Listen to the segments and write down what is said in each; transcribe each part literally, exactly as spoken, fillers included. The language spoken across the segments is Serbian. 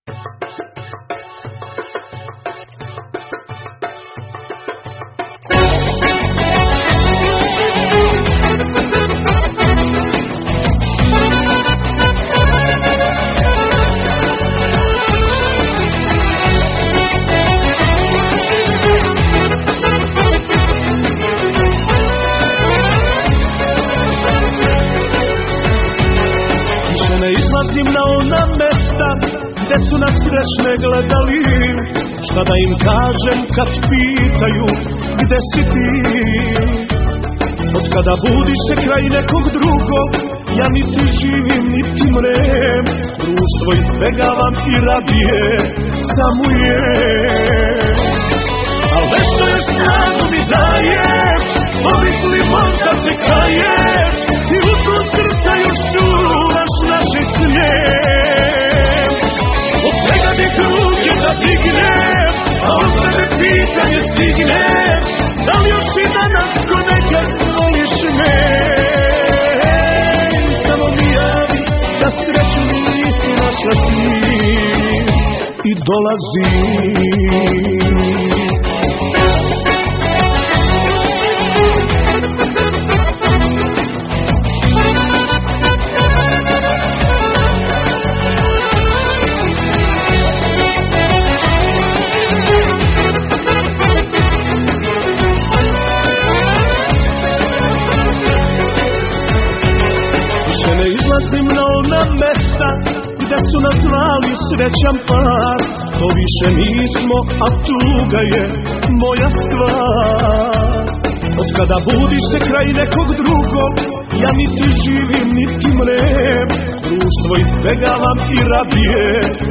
Izlazim na ona mesta gde su nas srećne gledali. Šta da im kažem kad pitaju gde si ti? Od kada budiš se kraj nekog drugog, ja niti živim niti mrem. Društvo izbegavam i radije samujem. Al nešto još snagu mi daje, pomisli možda se kaješ i u tu srca još čuvaš naše snem. Od čega bih ruke da dignem, a od tebe pitanje stigne, da li još i danas ko nekad voliš me? Samo mi javi da sreću nisi našla s njim i dolazim. Izlazim na ona mesta gde su nas zvali srećan par. To više nismo, a tuga je moja stvar. Od kada budiš se kraj nekog drugog, ja niti živim niti mrem. Društvo izbegavam i radije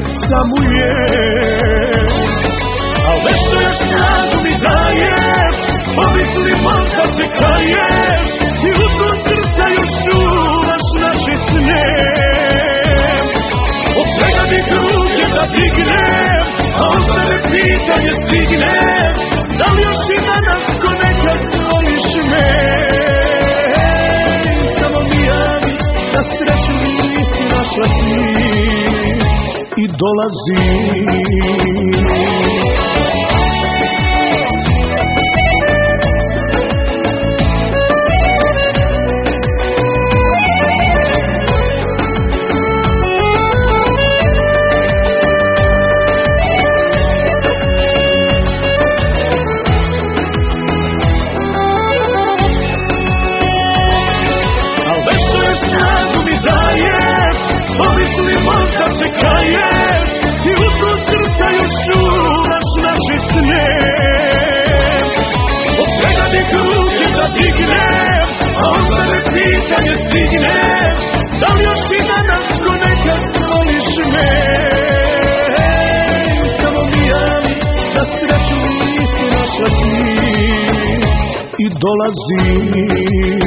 samujem. Al nešto još snagu mi daje, pomisli možda se kaješ i u tu srca još čuvaš naše snem. Od čega bih ruke da dignem, a od tebe pitanje stigne, da li još i danas ko nekad voliš me? Samo mi javi da sreću nisi našla s njim i dolazim. Pomisli možda se kaješ i u tu srca još čuvaš naše snem. Od čega bih ruke da dignem, a od tebe pitanje stigne, da li još i danas ko nekad voliš me? Samo mi javi da sreću nisi našla s njim i dolazim.